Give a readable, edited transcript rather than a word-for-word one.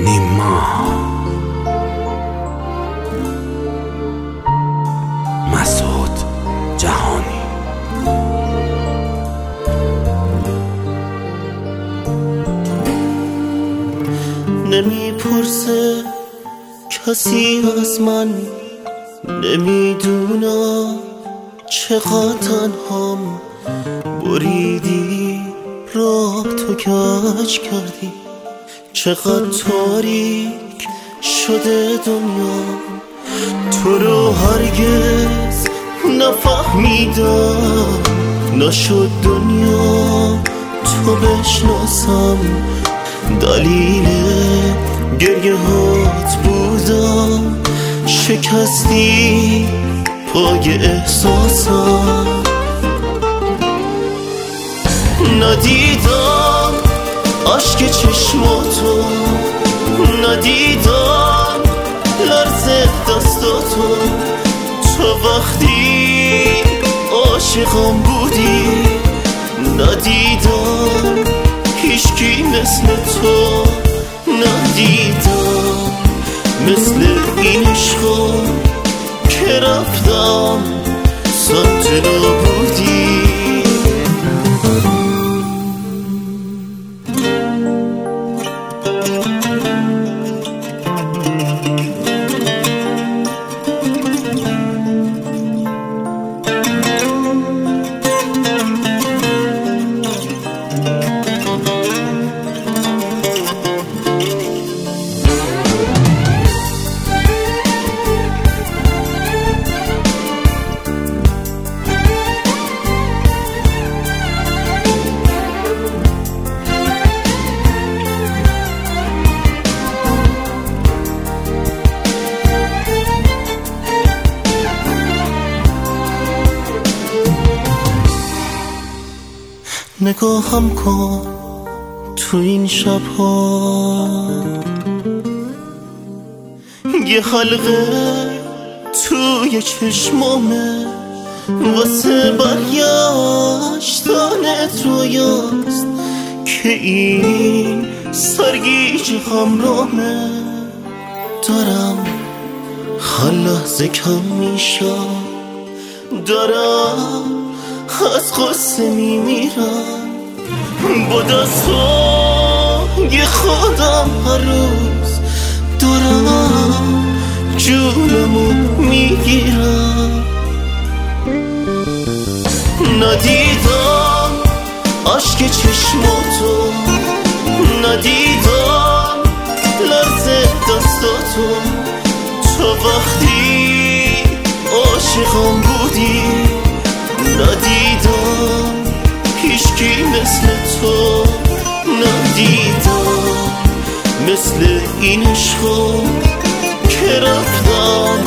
نیما مسعود جهانی. نمیپرسه کسی از من، نمیدونم چقدر تنهام. بریدی راه تو کج کردی، چقدر تاریک شده دنیا. تو رو هرگز نفهمیدم، نشد دنیا تو بشناسم. دلیل گریه هات بودم، شکستی پای احساسم. ندیدم عشق چشماتو، ندیدم لرز دستاتو. تو وقتی عاشقم بودی، ندیدم هیچکی مثل تو. ندیدم مثل این عشقا که رفتم سمت نابودی. نگاهم کن تو این شبها، یه حلقه توی چشمامه. واسه برگشتنت رویاست که این سرگیج همراهمه. دارم هر لحظه کم میشم، دارم از قصه میمیرم. با دستای خودم هر روز دارم جونمو میگیرم. ندیدم عشق چشماتو، ندیدم لرز دستاتو. تو وقتی عاشقم بودی، ندیدم هیچکی مثل تو. ندیدم مثل این عشقا که رفتم